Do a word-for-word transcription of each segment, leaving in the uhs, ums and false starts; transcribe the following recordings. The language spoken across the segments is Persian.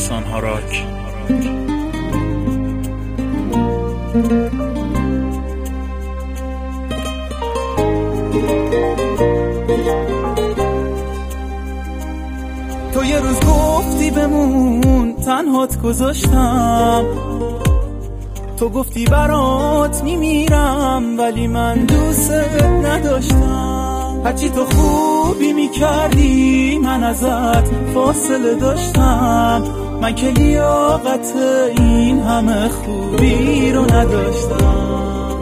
داستان‌ها راک. تو یه روز گفتی بمون تنهات گذاشتم، تو گفتی برات میمیرم ولی من دوست نداشتم. هرچی تو خوبی میکردی من ازت فاصله داشتم، من که لیاقت این همه خوبی رو نداشتم.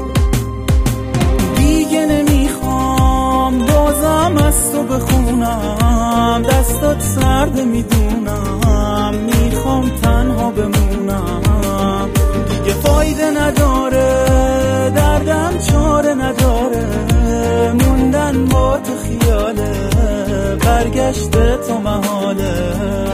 دیگه نمیخوام بازم از تو بخونم، دستات سرد میدونم، میخوام تنها بمونم. دیگه فایده نداره دردم چاره نداره، موندن با تو خیاله، برگشت تو محاله.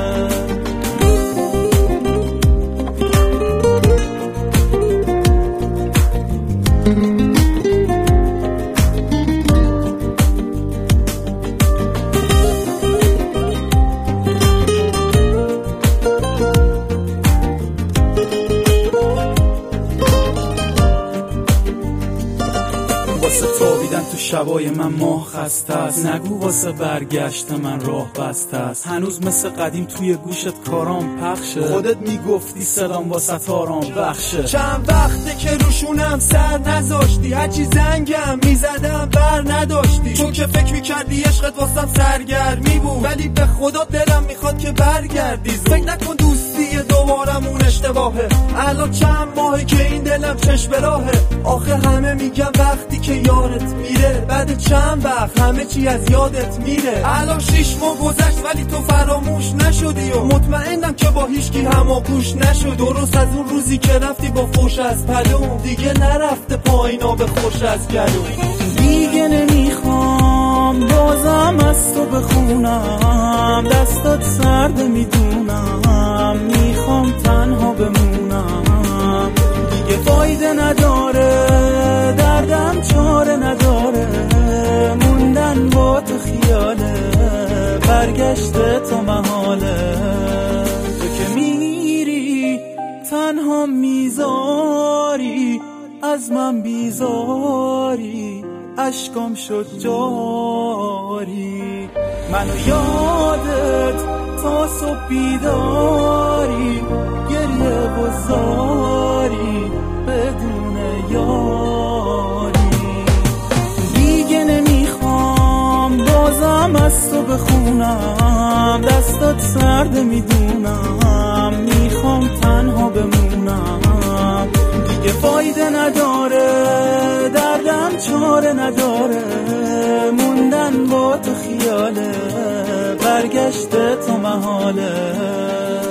واسه تابیدن تو شبای من ماه خسته است، نگو واسه برگشت من راه بسته است. هنوز مثل قدیم توی گوشت کارام پخشه، خودت میگفتی صدام واسه آرام بخشه. چند وقته که روشونم سر نذاشتی، هرچی زنگم میزدم بر نداشتی. تو که فکر میکردی عشقت واسم سرگرمی بود، ولی به خدا دلم میخواد که برگردی. فکر نکن دوستی دوبارمون اشتباهه، الان چند ماهه که این دلم چشم راهه. آخه همه میگن وقتی که یارت میره بعد چند وقت همه چی از یادت میره. الان شیش ماه گذشت ولی تو فراموش نشدی و مطمئنم که با هیچکی هماگوش نشد. درست از اون روزی که رفتی با فوش از پلوم، دیگه نرفته پایینا به خوش از گلوم. دیگه نمیخوام بازم از تو بخونم، دستات سرد میدونم، میخوام تنها بمونم. دیگه فایده نداره دردم چاره نداره، موندن با تو خیاله، برگشت تو محاله. تو که میری تنها میذاری، از من بیزاری، اشکام شد جاری. منو یادت تا صبح بیداری، گریه و زاری بدون یاری. دیگه نمیخوام بازم از تو بخونم، دستات سرد میدونم، میخوام تنها بمونم. دیگه فایده نداره دردم چاره نداره، موندن با تو خیاله، برگشت تو محاله.